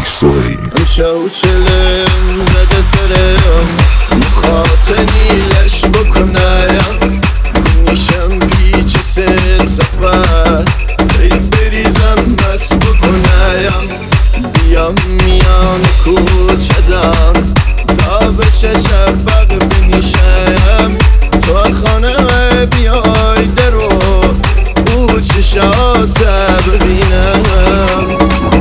سوهیل امشو چلم زده سرم مخاطنی لش بکنم میشم پیچ سل سفر بریزم بس بکنم بیام میان کوچه دم تا بشه شفق بنیشم تو خانه بیای درو او چشات ببینم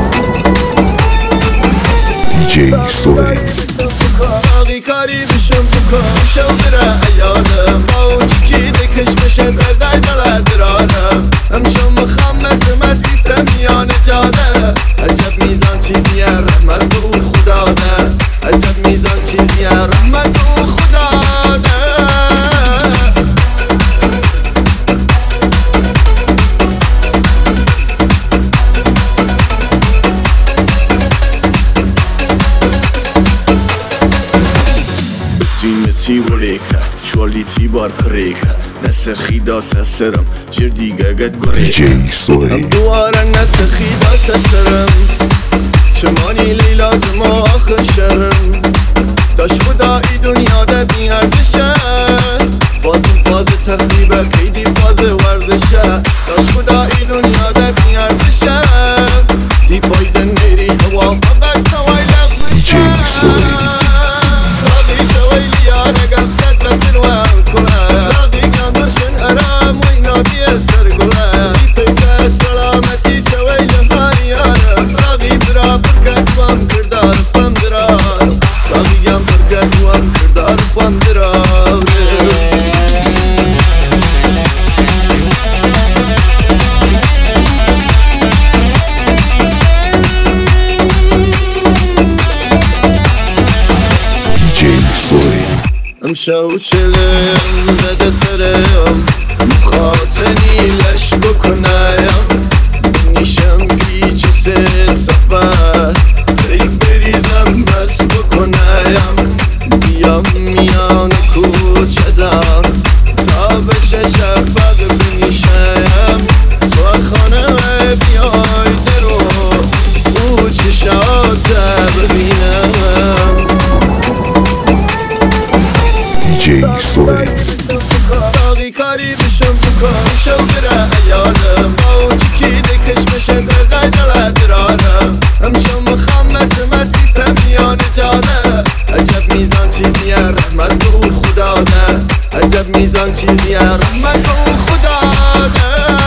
دیجی سوهیل ساقی کاری بشم بکن شو بره ایالم با اون چکی دکش بشه بردای دل درارم همشو مخمس مد بیفتم میان جاده عجب میزان چیزیه رحمت به اون خدا ده عجب میزان چیزیه رحمت به اون خدا ده Ці воліка, чолі ці бар крика نسخی دا سسرم جر دیگه گد گریکا دیجی سوهیل دوارا نسخی دا سسرم چمانی لیلا جمع آخر شرم داش خدا ای دنیا دا بی ارزشه فازم فاز تخریبه کیدی فاز ورزشه داش خدا ای دنیا دا بی ارزشه دی فایده نیری هوا فقط نوای لغزشه دیجی سوهیل امشو چلم زده سرم مخاطنی لش بکنم نیشم پیچ سل سفر بریزم بس بکنم بیام میان کوچه دم تا بشه شفق بنیشم تو خانه بیای درو او چشات ببینم دیجی سوهیل ساقی کاری بشم بکن شو بره ایالم با اون چکی دکش بشه بردای دل درارم همشو مخمس مد بیفتم میان جاده عجب میزان چیزیه رحمت به اون خدا ده عجب میزان چیزیه رحمت به اون خدا ده